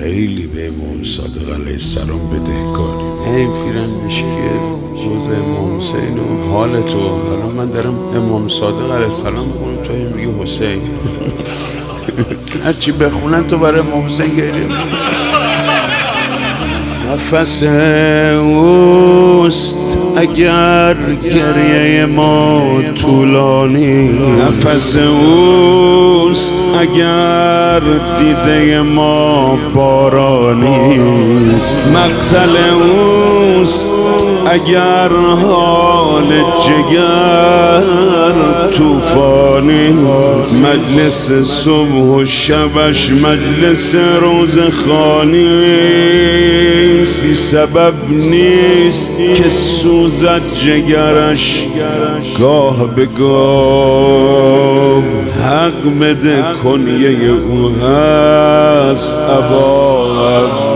خیلی به امام صادق علیه السلام بدهکاریم. این پیرن میشه که جز امام حسین و حال تو. حالا من دارم امام صادق علیه السلام میکنم، تو این میگه حسین. هرچی بخونن تو برای امام حسین گریه. نفس اوست اگر گریه ما طولانی، نفس اوست اگر دیده ما بارانی، مقتل اوست اگر حال جگر طوفانی، مجلس صبح و شبش مجلس روزخوانی، بی سبب نیست که سوزد جگرش گاه به گاه، حق بده کنیه او هست ابا